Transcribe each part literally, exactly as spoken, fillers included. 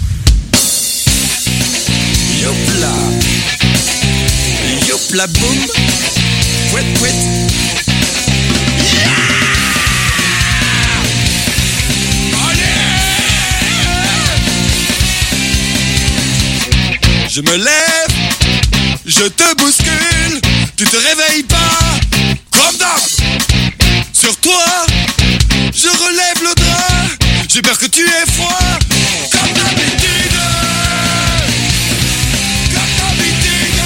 Youpla, youpla boum, pouet pouet. Yeah! Je me lève, je te bouscule, tu te réveilles pas, comme d'hab. Sur toi, je relève le drap, j'ai peur que tu aies froid, comme d'habitude. Comme d'habitude.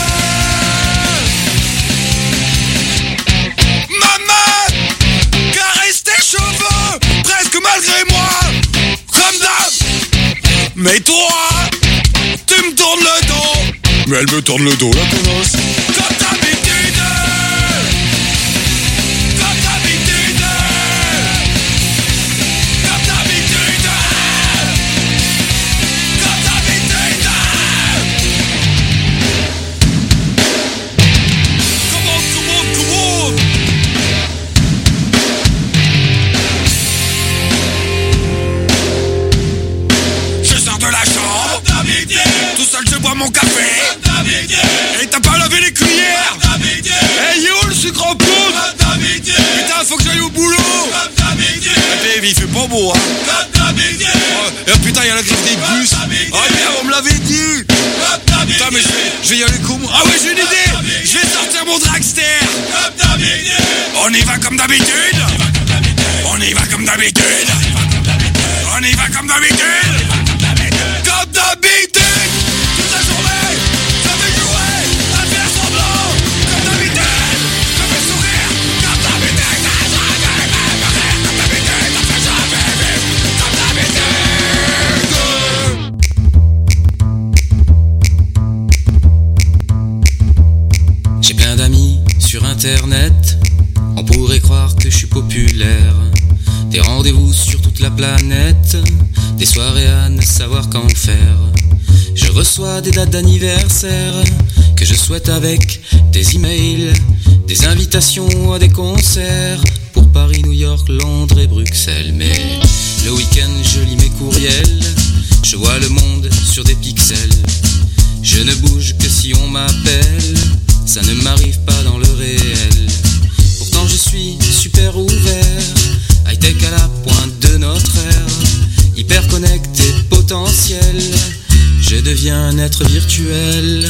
Maman, caresse tes cheveux, presque malgré moi, comme d'hab. Mais toi, tu me tournes le dos. Mais elle me tourne le dos, la connasse. Comme d'habitude. Comme d'habitude. mon café. Et t'as pas lavé les cuillères. Eh, il est où le sucre en poudre? Putain, faut que j'aille au boulot. Eh, baby, il fait pas beau, hein. Oh, et putain, il y a la grève des bus. Oh merde, on me l'avait dit. Putain, mais je vais, je vais y aller comment? Ah ouais, j'ai une idée. Je vais sortir mon dragster. On y va comme d'habitude. On y va comme d'habitude. On y va comme d'habitude. Comme d'habitude. Toute la journée, ça fait jouer, ça fait semblant. Comme d'habitude, ça fait sourire. Comme d'habitude, ça fait sourire. Comme d'habitude, ça fait jamais vivre. Comme d'habitude. J'ai plein d'amis sur internet. On pourrait croire que je suis populaire. Des rendez-vous sur toute la planète. Des soirées à ne savoir qu'en faire. Je reçois des dates d'anniversaire que je souhaite avec des emails, des invitations à des concerts pour Paris, New York, Londres et Bruxelles. Mais le week-end je lis mes courriels. Je vois le monde sur des pixels. Je ne bouge que si on m'appelle. Ça ne m'arrive pas dans le réel. Pourtant je suis super ouvert, high-tech à la pointe de notre ère, hyper connecté, potentiel. Je deviens un être virtuel.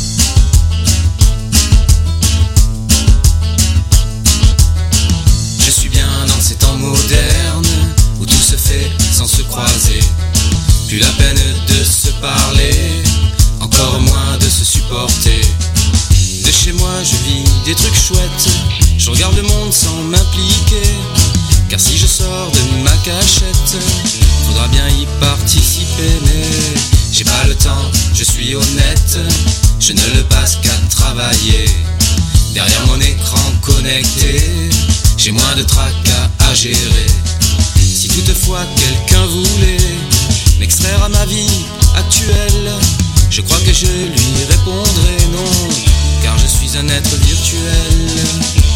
Je suis bien dans ces temps modernes où tout se fait sans se croiser. Plus la peine de se parler, encore moins de se supporter. De chez moi je vis des trucs chouettes. Je regarde le monde sans m'impliquer. Car si je sors de ma cachette, faudra bien y participer. Mais j'ai pas le temps, je suis honnête. Je ne le passe qu'à travailler. Derrière mon écran connecté, j'ai moins de tracas à gérer. Si toutefois quelqu'un voulait m'extraire à ma vie actuelle, je crois que je lui répondrai non, car je suis un être virtuel.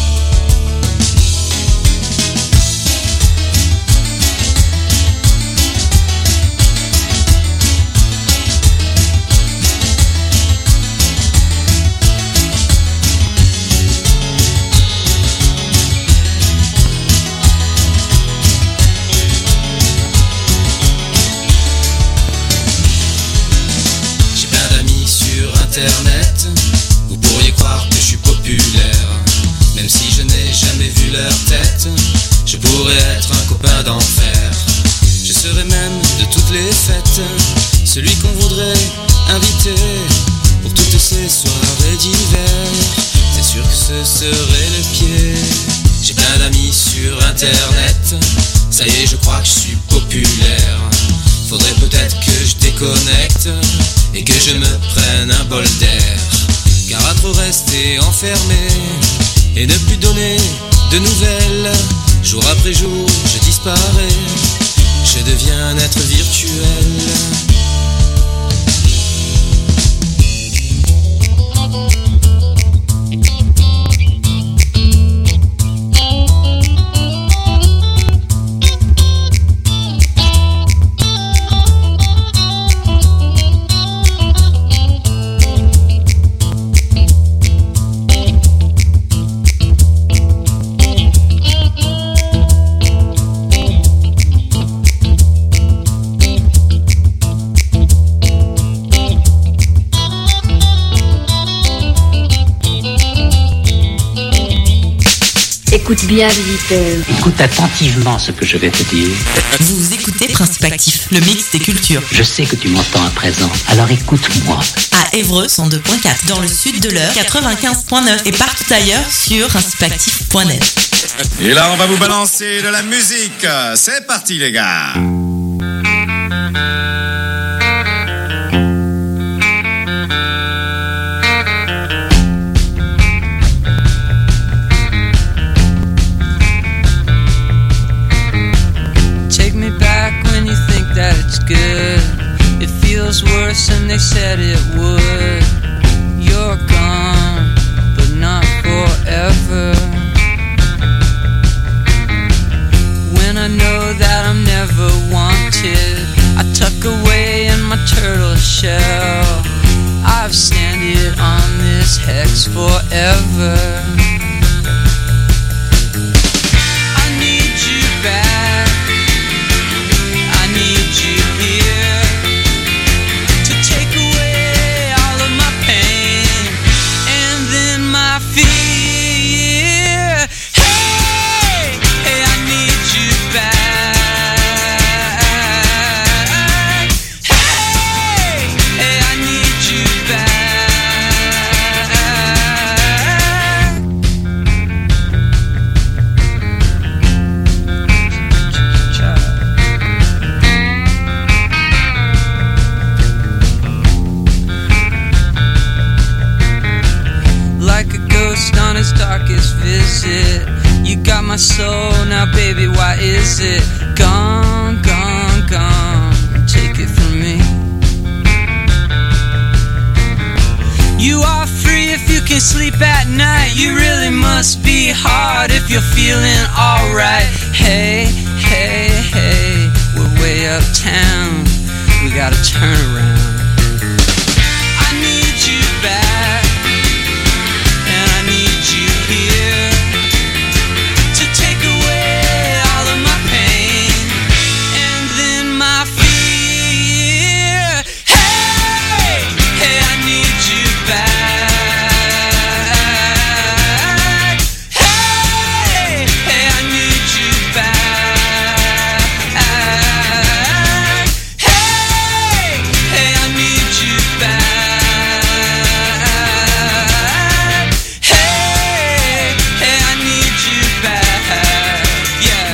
Internet, vous pourriez croire que je suis populaire. Même si je n'ai jamais vu leur tête, je pourrais être un copain d'enfer. Je serais même de toutes les fêtes celui qu'on voudrait inviter pour toutes ces soirées d'hiver. C'est sûr que ce serait le pied. J'ai plein d'amis sur internet. Ça y est, je crois que je suis populaire. Faudrait peut-être que je déconnecte et que je me prenne un bol d'air. Car à trop rester enfermé et ne plus donner de nouvelles, jour après jour je disparais. Je deviens un être virtuel. Écoute bien, visiteur. Écoute attentivement ce que je vais te dire. Vous écoutez Principe Actif, le mix des cultures. Je sais que tu m'entends à présent, alors écoute-moi. À Évreux, cent deux point quatre, dans le sud de l'Eure, quatre-vingt-quinze point neuf et partout ailleurs sur principe actif point net. Et là, on va vous balancer de la musique. C'est parti, les gars. Good. It feels worse than they said it would. You're gone, but not forever. When I know that I'm never wanted, I tuck away in my turtle shell. I've stranded on this hex forever. I need you back, I need you here to take away all of my pain and then my fear. Hey, hey, I need you back. Hey, hey, I need you back. Like a ghost on its darkest visit, you got my soul, now baby, why is it gone, gone, gone? Take it from me. You are free if you can sleep at night. You really must be hard if you're feeling alright. Hey, hey, hey, we're way uptown, we gotta turn around. I need you back, and I need you here to take away all of my pain and then my fear. Hey, hey, I need you back. Hey, hey, I need you back. Hey, hey, I need you back. Hey, hey, I need you back. Yeah,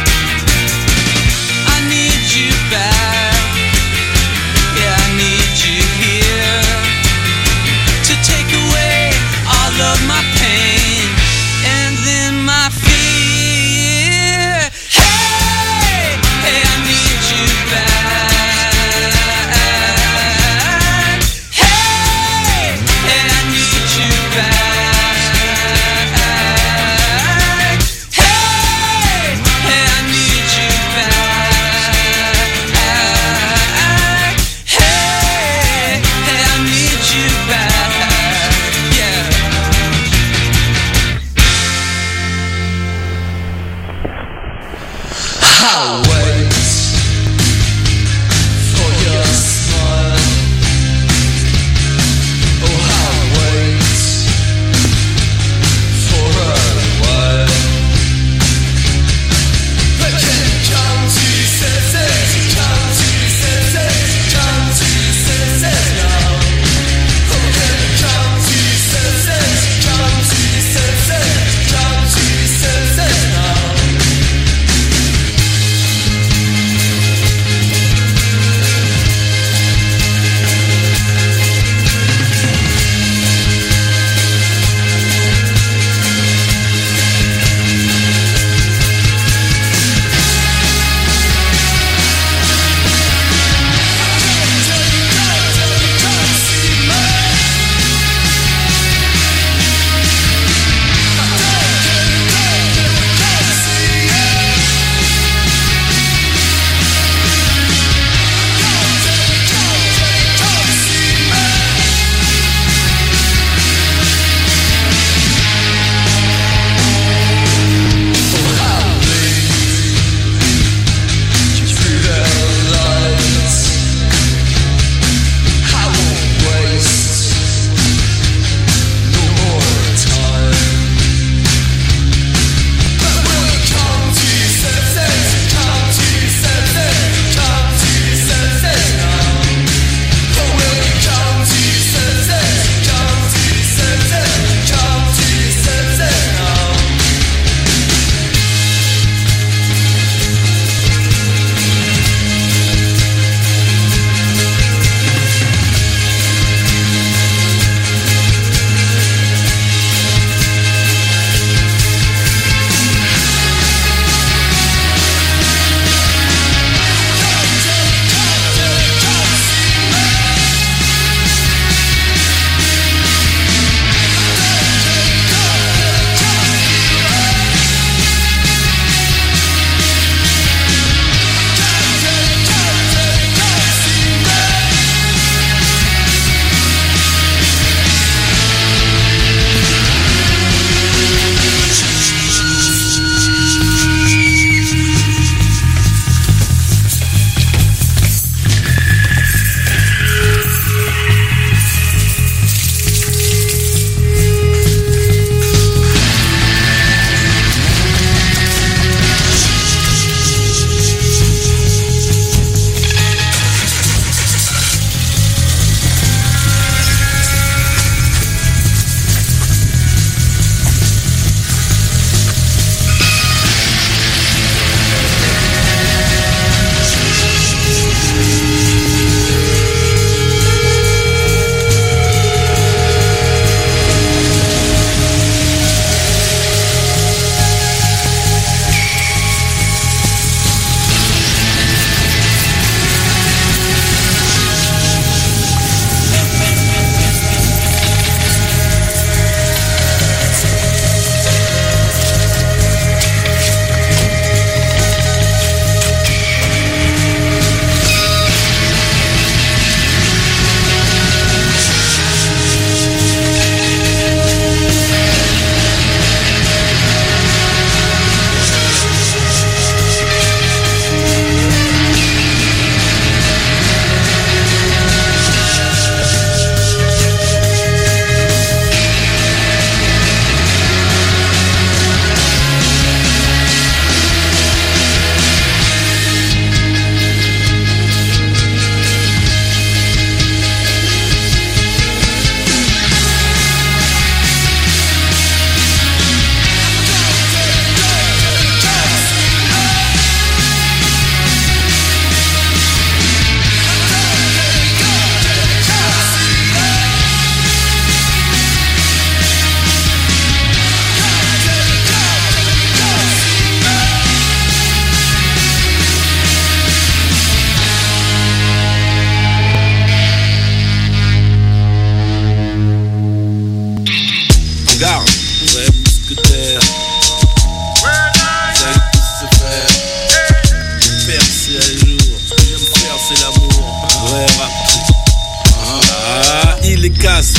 I need you back. Yeah, I need you here to take away all of my pain and then my fear. Hey, hey, I need you back. Hey, hey, I need you back. Hey, hey, I need you back. Hey, hey, I need you back. Yeah. I'll wait for your smile. Oh, I'll wait for a while. But can you come to senses? Come to senses. Come to senses now. Oh, can you come to senses? Come to senses. Come to senses now.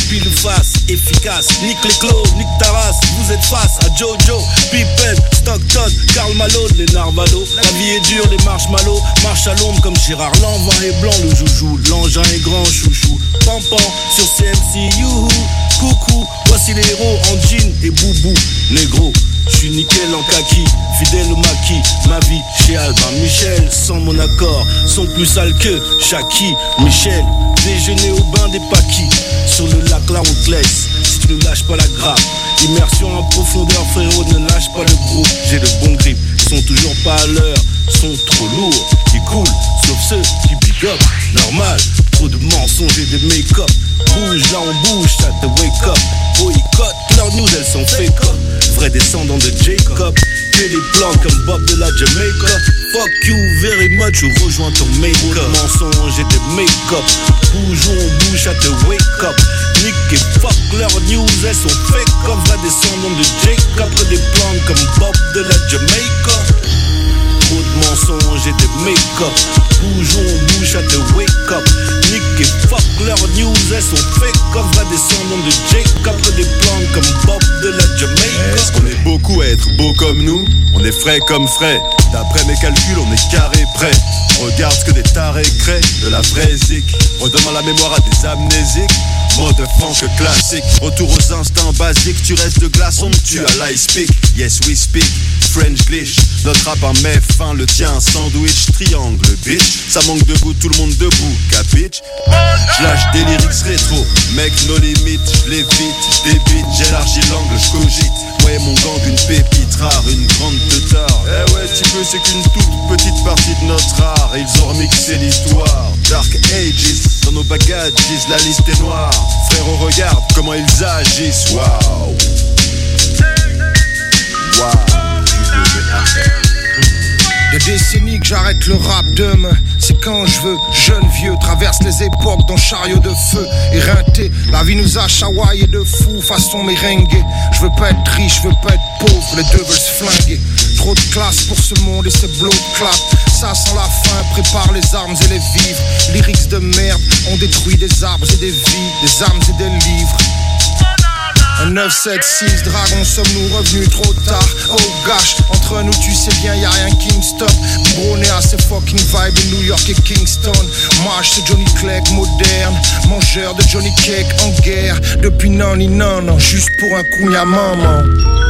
pile face, efficace. Nique les clos, nique ta race. Vous êtes face à Jojo, Pippen, Stockton, Karl Malone, les Narvalo. La vie est dure, les marshmallows. Marche à l'ombre comme Gérard Lanvin est blanc, le joujou. L'engin est grand, chouchou. Pampan sur C M C, youhou. Coucou, voici les héros en jean et boubou. Négro, j'suis nickel en kaki, fidèle au maquis. Ma vie chez Albin Michel, sans mon accord, sont plus sales que Jackie. Michel, déjeuner au bain des paquis. Sur le lac là on te laisse, si tu ne lâches pas la grappe. Immersion en profondeur frérot, ne lâche pas le groupe. J'ai le bon grip, sont toujours pas à l'heure. Sont trop lourds, qui coulent, sauf ceux qui big up. Normal, trop de mensonges et de make-up. Bouge là on bouge, ça te wake up. Boycott, leurs news elles sont fake up. Vrai descendant de Jacob, fais des plans comme Bob de la Jamaica. Fuck you very much ou rejoins ton make-up. Mensonges et de make-up. Bouge on bouge, ça te wake up. Nick et fuck leurs news elles sont fake up. Vrai descendant de Jacob, fais des plans comme Bob de la Jamaica. Trop de mensonges et de make-up. Bouge on bouge, ça te wake up. Nick et fuck leurs news elles sont fake up. Vrai descendant de Jacob, fais des plans comme Bob de la Jamaica. Est-ce qu'on est beaucoup à être beau comme nous? On est frais comme frais. D'après mes calculs, on est carré prêt. Regarde ce que des tarés créent, de la vraie zik. Redemande la mémoire à des amnésiques. Mode franche classique. Retour aux instincts basiques. Tu restes de glaçon, tu as l'ice speak. Yes we speak, French glitch. Notre rap en met fin, le tien sandwich. Triangle bitch, ça manque de goût, tout le monde debout, capitch. J'lâche des lyrics rétro, mec no limite. J'lévite, j'débite, j'élargis l'angle, j'cogite. Ouais mon gang, une pépite rare, une grande teutard. Eh ouais petit peu, c'est qu'une toute petite partie de notre art. Ils ont remixé l'histoire, Dark Ages. Dans nos bagages, la liste est noire. Frérot regarde comment ils agissent. Waouh. Waouh. Des décennies que j'arrête le rap demain. C'est quand je veux, jeune vieux, traverse les époques dans chariot de feu. Éreinté, la vie nous a chawaillé de fou, façon merengue. Je veux pas être riche, je veux pas être pauvre, les deux veulent se flinguer. Trop de classe pour ce monde et ces blocs clap. Ça sent la faim, prépare les armes et les vivres. Lyrics de merde, on détruit des arbres et des vies, des armes et des livres. Un neuf sept six, dragon, sommes-nous revenus trop tard? Oh gosh, entre nous tu sais bien y'a rien qui me stop. Biberonné à ces fucking vibes New York et Kingston. Marche c'est Johnny Clegg moderne, mangeur de Johnny Cake en guerre. Depuis non ni non non, juste pour un coup y'a maman.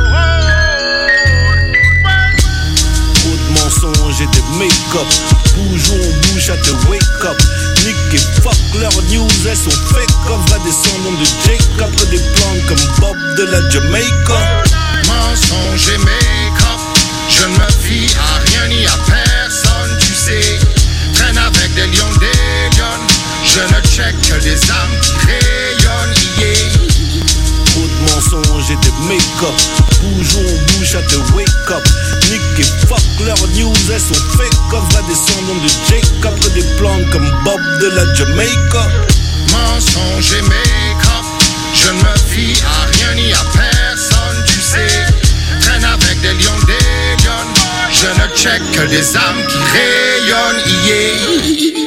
Trop de mensonges et de make-up. Bouge on bouge, ça te wake up. Nick et fuck leurs news, elles sont fake up. Vrai descendant de Jacob, fais des plans comme Bob de la Jamaica. Mensonge et make-up, je ne me fie à rien ni à personne, tu sais. Traîne avec des lions, des lions. Je ne check que des âmes qui rayonnent, yeah. Trop de mensonges et de make-up. Bouge on bouge, ça te wake up. Nick et fuck leurs news, elles sont fake up. Vrai descendant de Jacob, fais des plans comme Bob de la Jamaica. Mensonge et make-up, je ne me fie à rien ni à personne, tu sais. Traîne avec des lions, des lions. Je ne check que des âmes qui rayonnent, yeah.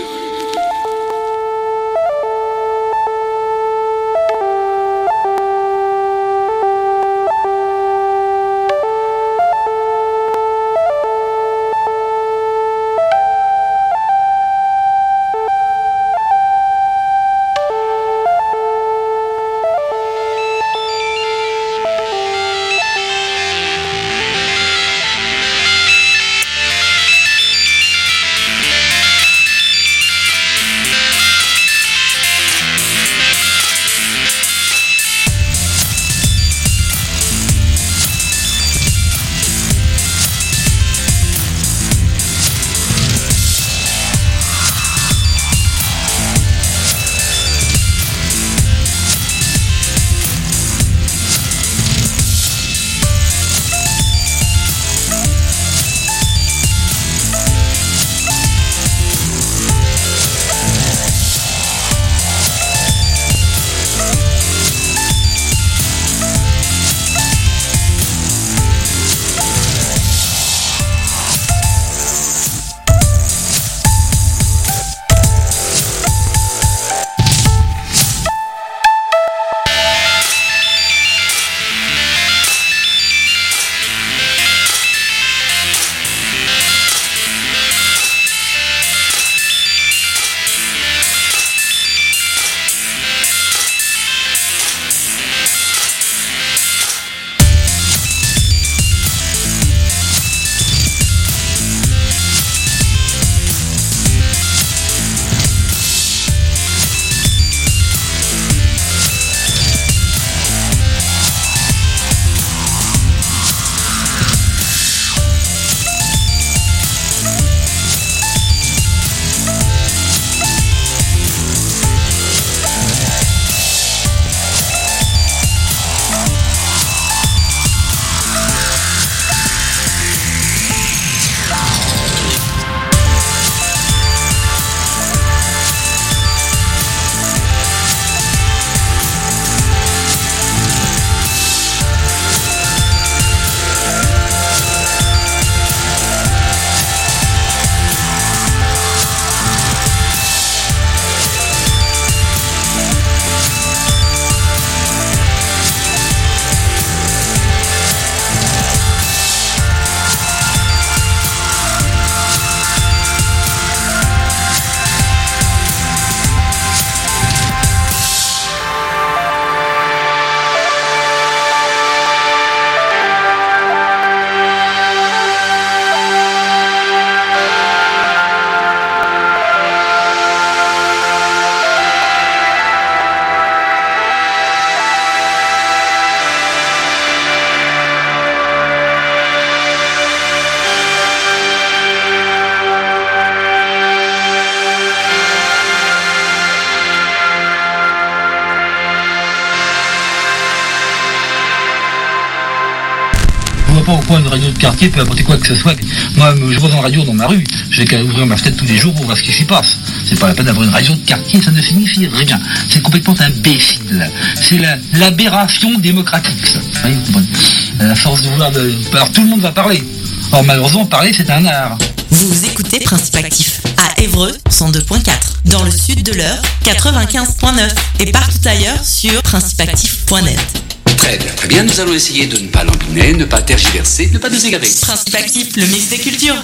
fois une radio de quartier peut apporter quoi que ce soit. Moi, je vois une radio dans ma rue, j'ai qu'à ouvrir ma fenêtre tous les jours pour voir ce qui s'y passe. C'est pas la peine d'avoir une radio de quartier, ça ne signifie rien. C'est complètement imbécile. C'est la, l'aberration démocratique, ça. Vous voyez, vous comprenez ? À force de vouloir... De... Alors tout le monde va parler. Or malheureusement, parler, c'est un art. Vous écoutez Principe Actif à Évreux cent deux point quatre, dans le sud de l'Eure quatre-vingt-quinze point neuf et partout ailleurs sur principe actif point net. Très bien, très bien, nous allons essayer de ne pas lambiner, ne pas tergiverser, ne pas nous égarer. Principe Actif, le mix des cultures.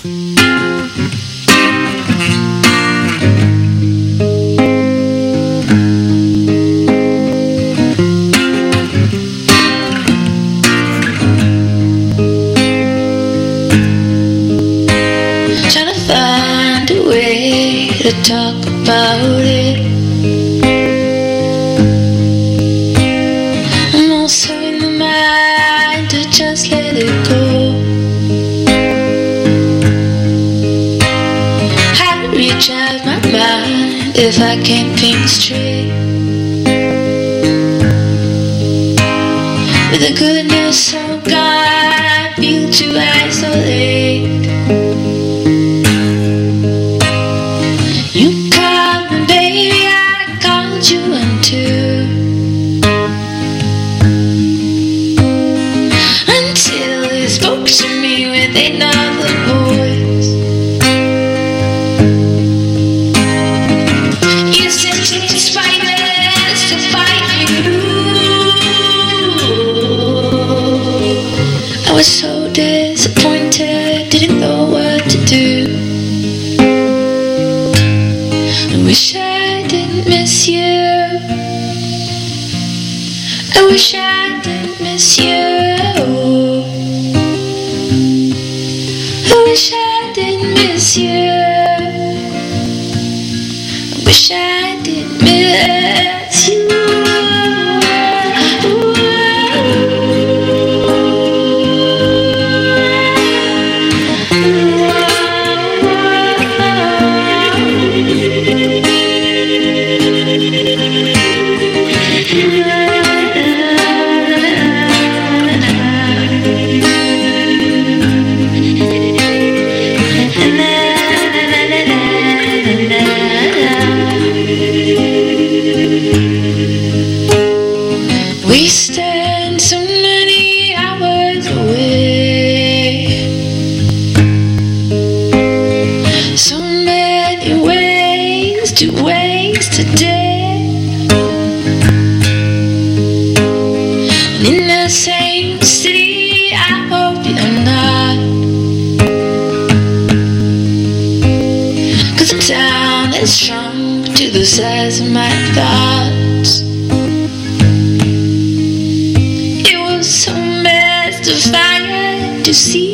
To talk about it. I'm also in the mind to just let it go. How to reach out my mind if I can't think straight. With the goodness of God, I feel to isolate. I was so disappointed, didn't know what to do. I wish I didn't miss you. I wish I didn't miss you. I wish I didn't miss you. I wish I didn't miss you. We stand so many hours away, so many ways to waste a day, and in the same city I hope you're not, 'cause the town has shrunk to the size of my thoughts. So mystifying to see